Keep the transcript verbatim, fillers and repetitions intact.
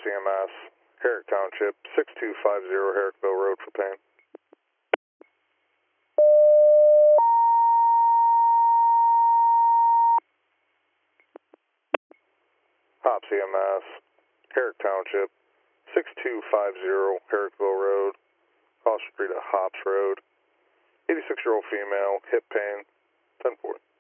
E M S, Herrick Township, six two five zero Herrickville Road for pain. Hops E M S, Herrick Township, six two five zero Herrickville Road, cross street at Hops Road. eighty-six-year-old female, hip pain, ten forty.